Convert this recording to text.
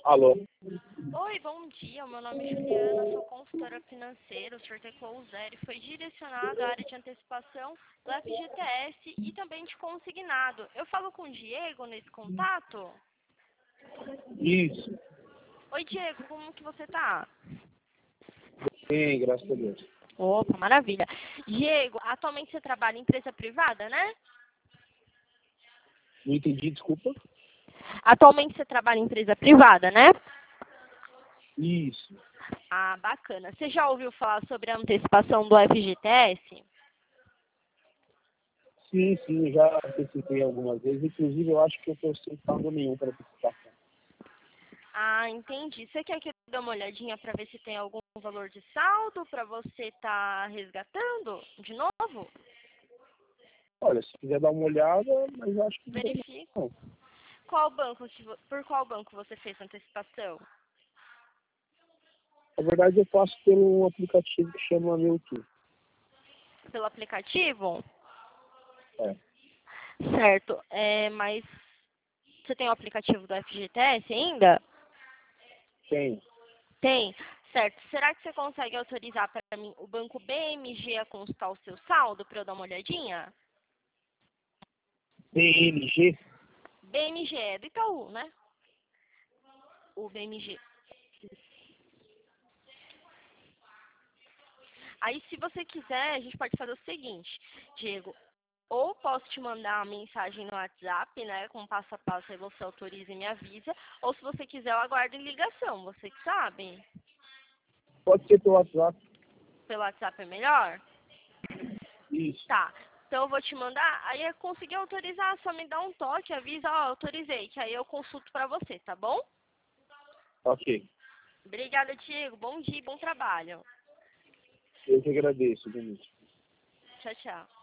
Alô? Oi, bom dia. Meu nome é Juliana, sou consultora financeira. O Sr. Teclou Zero foi direcionado à área de antecipação do FGTS e também de consignado. Eu falo com o Diego nesse contato? Isso. Oi, Diego, como que você tá? Bem, graças a Deus. Opa, maravilha. Diego, atualmente você trabalha em empresa privada, né? Não entendi, desculpa. Atualmente você trabalha em empresa privada, né? Isso. Ah, bacana. Você já ouviu falar sobre a antecipação do FGTS? Sim, já antecipei algumas vezes. Inclusive, eu acho que eu estou sem pago nenhum para antecipação. Ah, entendi. Você quer que eu dê uma olhadinha para ver se tem algum valor de saldo para você estar resgatando de novo? Olha, se quiser dar uma olhada, mas eu acho que não tem Verifico. não. Qual banco, por qual banco você fez a antecipação? Na verdade, eu faço pelo um aplicativo que chama Meu.tu. Pelo aplicativo? É, Certo. Mas você tem o aplicativo do FGTS ainda? tem. Tem. Certo. Será que você consegue autorizar para mim o banco BMG a consultar o seu saldo para eu dar uma olhadinha? BNG? BMG é do Itaú, né? O BMG. Aí, se você quiser, a gente pode fazer o seguinte, Diego. Ou posso te mandar uma mensagem no WhatsApp, né, com passo a passo, aí você autoriza e me avisa. Ou se você quiser, eu aguardo em ligação, você que sabe. Pode ser pelo WhatsApp. Pelo WhatsApp é melhor? Isso. Tá. Então eu vou te mandar, aí eu conseguir autorizar, só me dá um toque, avisa, ó, autorizei, que aí eu consulto pra você, tá bom? Ok. Obrigada, Diego. Bom dia e bom trabalho. Eu que agradeço, Denise. Tchau, tchau.